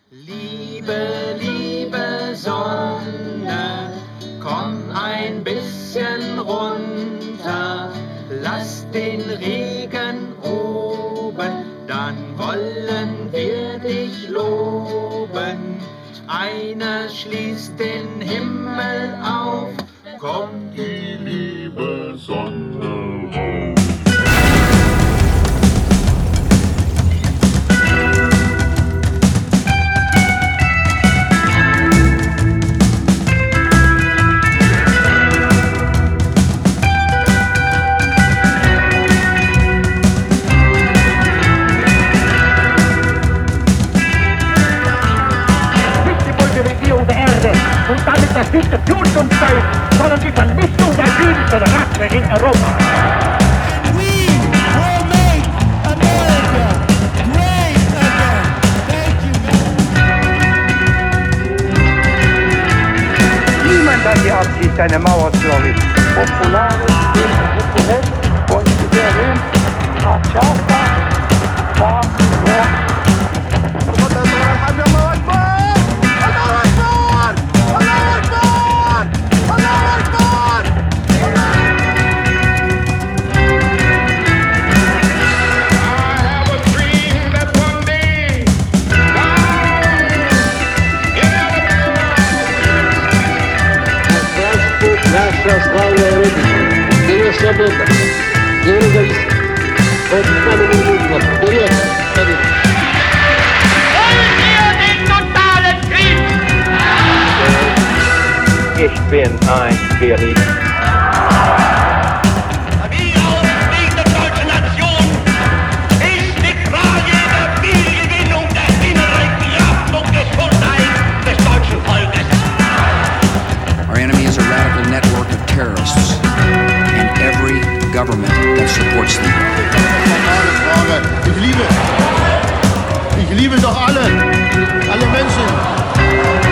Liebe, liebe Sonne, komm ein bisschen runter, lass den Regen oben, dann wollen wir dich loben. Einer schließt den Himmel auf, kommt die liebe Sonne hoch. Und damit das nicht der Blutungsfeld, sondern die Vernichtung der jüdischen Rasse in Europa. And we will make America great again. Thank you. Niemand hat die Absicht, eine Mauer zu errichten. Populares, Populist, Volksgewähren, Marschalka, Наша славная Родина, ее свобода, ее независимость. Вот самым нужным вперед, вперед. Ich bin ein Berliner. Die Aufstieg der deutschen Nation ist die Frage der Wiedergewinnung der inneren Kraft und Gesundheit des deutschen Volkes. Our enemy is a radical network of terrorists and every government that supports them. Ich liebe doch alle Menschen.